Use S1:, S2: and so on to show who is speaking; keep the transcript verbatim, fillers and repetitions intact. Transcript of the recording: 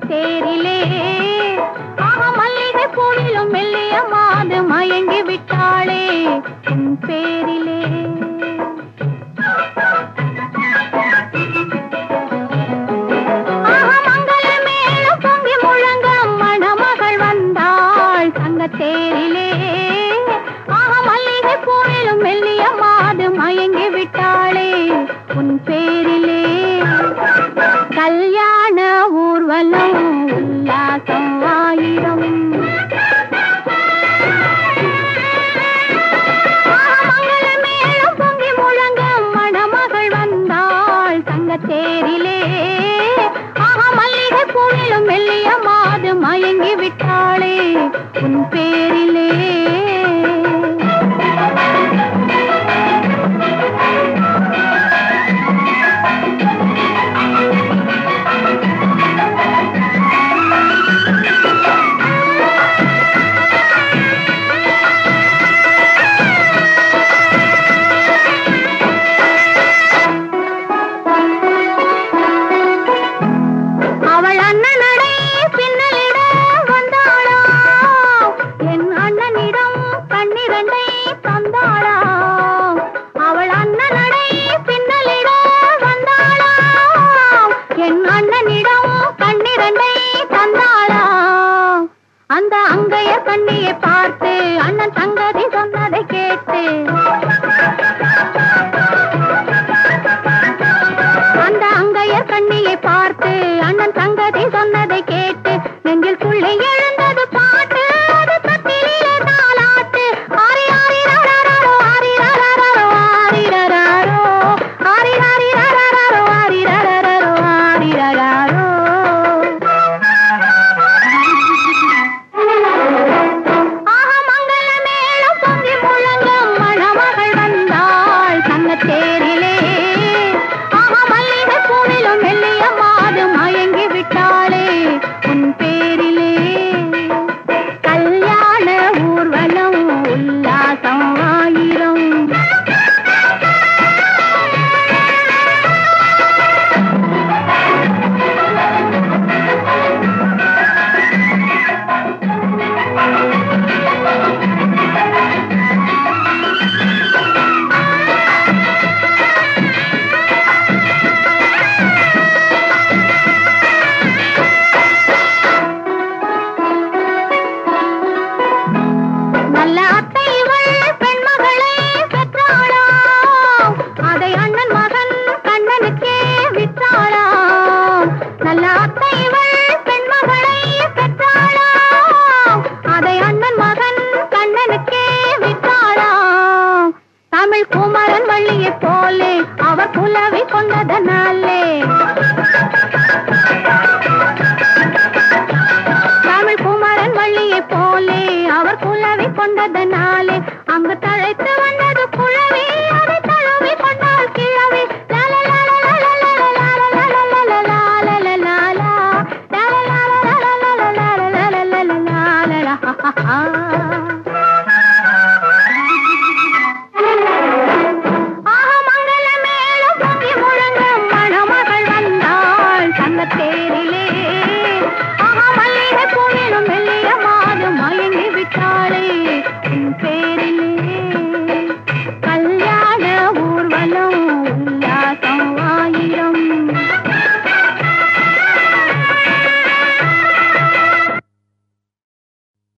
S1: தேரிலே ஆக மல்லிகை பூவிலும் மெல்லிய மாது மயங்கி விட்டாளே உன் பேரிலே. ஆக மங்கள மேளம் பொங்கி முழங்க மணமகள் வந்தாள் தங்க தேரிலே ஆக மல்லிகை பூவிலும் மெல்லிய மாது மயங்கி விட்டாளே உன் பேரிலே. கல்யாண ஊர்வலம் உல்லாசம் ஆயிரம் மங்கள மேளம் பொங்கி முழங்க மணமகள் வந்தாள் தங்க தேரிலே ஆக மல்லிகை பூவிலும் மெல்லிய மாது மயங்கி விட்டாளே உன் பேரிலே. அந்த அங்கைய கண்ணியை பார்த்து அண்ணன் தங்கதி சொன்னதை கேட்டு அந்த அங்கைய கண்ணியை பார்த்து அண்ணன் தங்கதி சொன்னதை கேட்டு நெஞ்சில் துள்ளி எழுந்தது பாட்டு அது தட்டிலே தாலாட்டு. ஆரி ஆரி ரரரரோ ஆரி ரரரரோ ஆரி ரரரோ ஆரி ஆரி ரரரரோ ஆரி ரரரரோ ஆரி ரரரோ. தேரிலே ஆக மல்லிகை பூவிலும் மெல்லிய மாது மயங்கி விட்டாளே உன் பேரிலே. கல்யாண ஊர்வலம் உல்லாசம் ஆயிரம் நல்ல அத்தை இவள் பெண்மகளை பெற்றாளாம் அதை அண்ணன் மகன் கண்ணனுக்கே விற்றாளாம். நல்ல அத்தை இவள் பெண்மகளை பெற்றாளாம் அதை அண்ணன் மகன் கண்ணனுக்கே விற்றாளாம். தமிழ் குமரன் வள்ளியை போலே அவர் புலவி கொண்டதனாலே தமிழ் குமரன் வள்ளியை போலே அவர் குலவி கொண்டதனாலே அங்கு தழைத்து வந்தது குழவி